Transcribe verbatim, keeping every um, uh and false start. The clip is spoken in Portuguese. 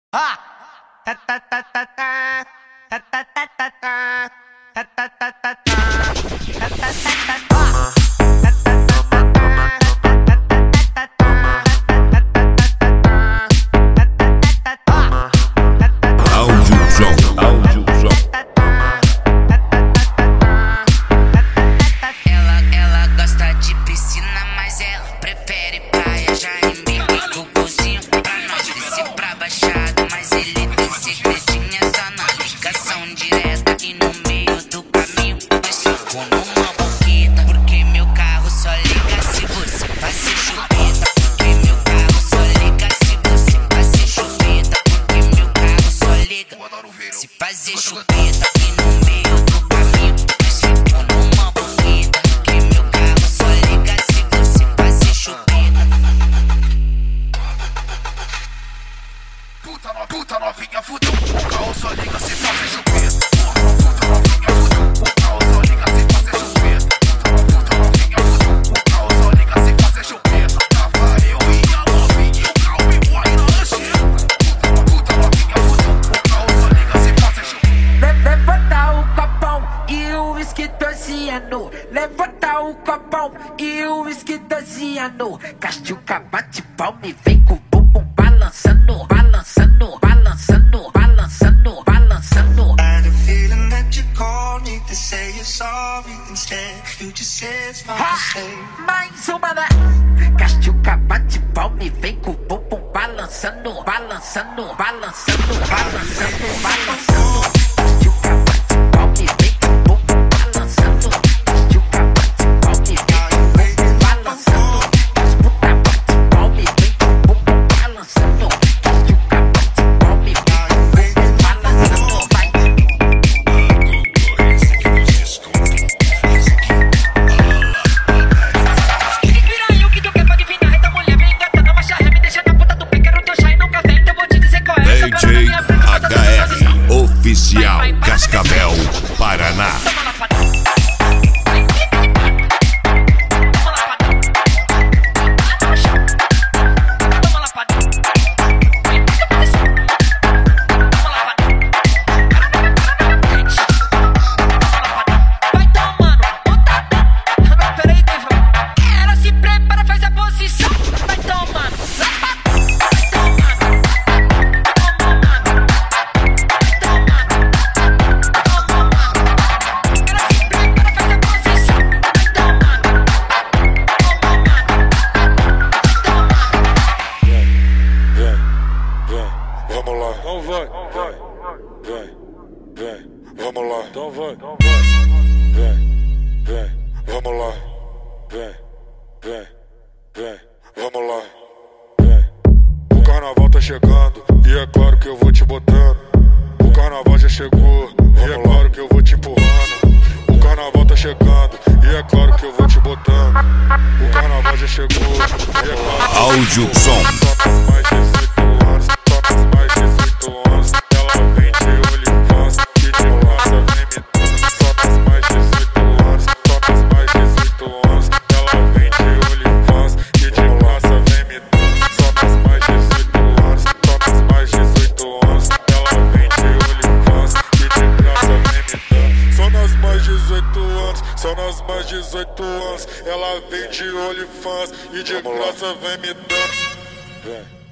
Ah! Ta ta ta ta ta. Ta ta ta ta ta. Ta ta ta ta ta. Ta ta ta ta ta. Se fazer chupeta aqui no meio do caminho, mas fico numa boqueta, porque meu carro só liga se você fazer chupeta. Puta, no, puta novinha, fudeu, o carro só liga se fazer chupeta. Puta novinha, fudeu, o carro só liga se fazer chupeta. Puta novinha, fudeu, o carro só liga se fazer chupeta. Tava eu e a novinha, o carro me voa na lancheta. Puta novinha, fudeu, o carro só liga se fazer chupeta. Levanta o copão e o uísque doziano. Levanta o copão e o uísque doziano. Castiuca bate palma e vem com o bumbum balançando, balançando, balançando, balançando, balançando. I had a feeling that you called me to say you're sorry instead. You just said it's my mistake. Mais uma, né? Castiuca bate palma e vem com o bumbum balançando, balançando, balançando, balançando, balançando. Castiuca bate palma e vem com o bumbum balançando. Castiuca bate palma e vem com o bumbum balançando. As puta bate palma e vem com o bumbum balançando. Castiuca bate palma e vem com o bumbum balançando. Vai. Piranha, que tu quer pode vir na reta, mulher, vem gata na marcha ré, me deixa na ponta do pé, quero teu chá e não café, então vou te dizer qual é. D J H R Oficial Cascavel, Paraná. Toma lá, padrão. Então vai, vai, vem, vem, vamos lá. Então vai, vem, vem, vamos lá. Vem, vem, vem, vamos lá. Vem. O carnaval tá chegando e é claro que eu vou te botando. O carnaval já chegou e é claro que eu vou te empurrando. O carnaval tá chegando e é claro que eu vou te botando. O carnaval já chegou e é claro. Áudio som. Só nas mais dezoito anos, ela vem de OnlyFans e de graça vem me dando. Vem.